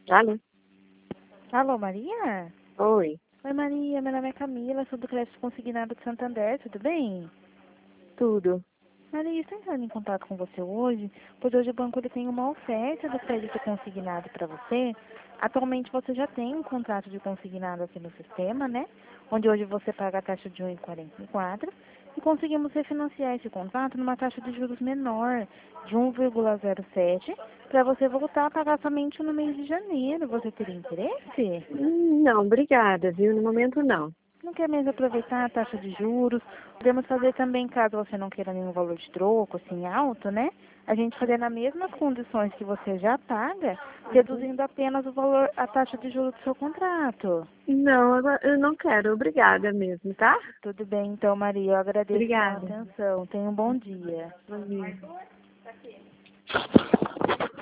Alô? Alô, Maria? Oi, Oi, Maria, meu nome é Camila, sou do Crédito Consignado de Santander, tudo bem? tudo. Maria, estou entrando em contato com você hoje, pois hoje o banco ele tem uma oferta do crédito consignado para você. Atualmente você já tem um contrato de consignado aqui no sistema, né? Onde hoje você paga a taxa de 1,44 e conseguimos refinanciar esse contrato numa taxa de juros menor, de 1,07, para você voltar a pagar somente no mês de janeiro. Você teria interesse? Não, obrigada, viu? No momento não. Não quer mesmo aproveitar a taxa de juros? Podemos fazer também, caso você não queira nenhum valor de troco, assim, alto, né? A gente fazer nas mesmas condições que você já paga, reduzindo apenas o valor, a taxa de juros do seu contrato. Não, agora eu não quero, obrigada mesmo, tá? Tudo bem, então, Maria, eu agradeço pela Obrigada. atenção. Tenha um bom dia. Bom dia.